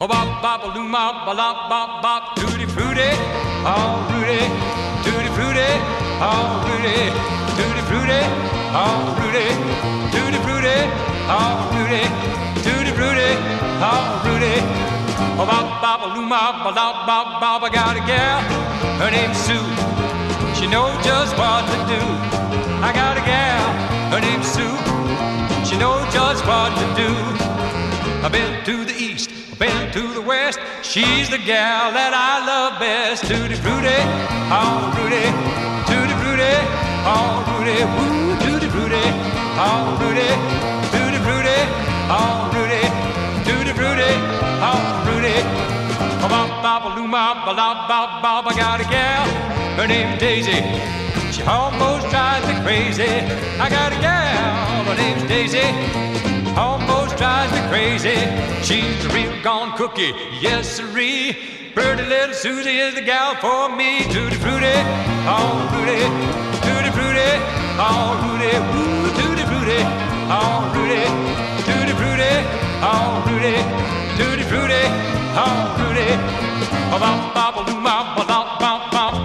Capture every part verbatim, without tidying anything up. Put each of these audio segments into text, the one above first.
Oh, bop, bop, a loom, bop, a lop, bop, bop, tutti frutti, oh, Rudy, tutti frutti, oh, Rudy, tutti frutti, oh, Rudy, tutti frutti, oh, Rudy, tutti frutti, oh, Rudy. Oh, bop, bop, a loom, bop, a lop, bop, bop, I got a gal, her name's Sue, she knows just what to do. I got a gal, her name's Sue, she knows just what to do. I've been to the east, I've been to the west, she's the gal that I love best. Tutti frutti, oh Rudy, tutti frutti, oh Rudy, woo, tutti frutti, oh Rudy, tutti frutti, oh Rudy, tutti frutti, oh Rudy. Oh, bop, bop, a loom, bop, a lop, bop, bop, I got a gal, her name's Daisy, she almost drives me crazy. I got a gal, her name's Daisy, almost drives me crazy. She's a real gone cookie, yes sirree. Pretty little Susie is the gal for me. Tutti frutti, oh Rudy, tutti frutti, oh Rudy, woo, tutti frutti, oh Rudy, tutti frutti, oh Rudy, tutti frutti, oh Rudy. Oh, bop, bop, a loom, bop, a lop, bop, bop.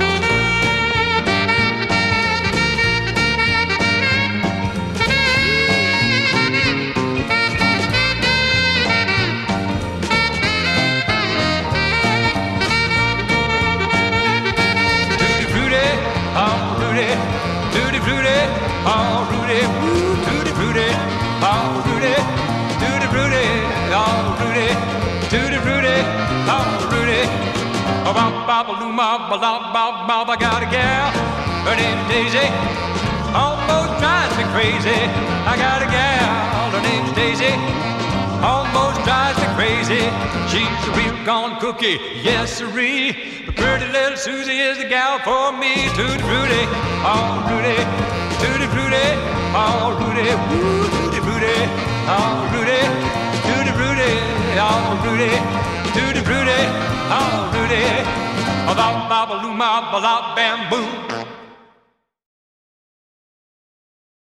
Tutti frutti, oh Rudy, woo, tutti frutti, oh Rudy, tutti frutti, oh Rudy, tutti frutti, oh Rudy. Oh, bop, bop, a loom, bop, a lop, bop, bop, I got a gal, her name's Daisy, almost drives me crazy. I got a gal, her name's Daisy, almost drives me crazy. She's a real gone cookie, yes sirree. Pretty little Susie is the gal for me. Tutti frutti, oh Rudy, tutti frutti, oh Rudy, woo, tutti frutti, oh Rudy, tutti frutti, oh Rudy, tutti frutti, oh Rudy. Oh, bop, bop, a loom, bop, a lop, bamboo.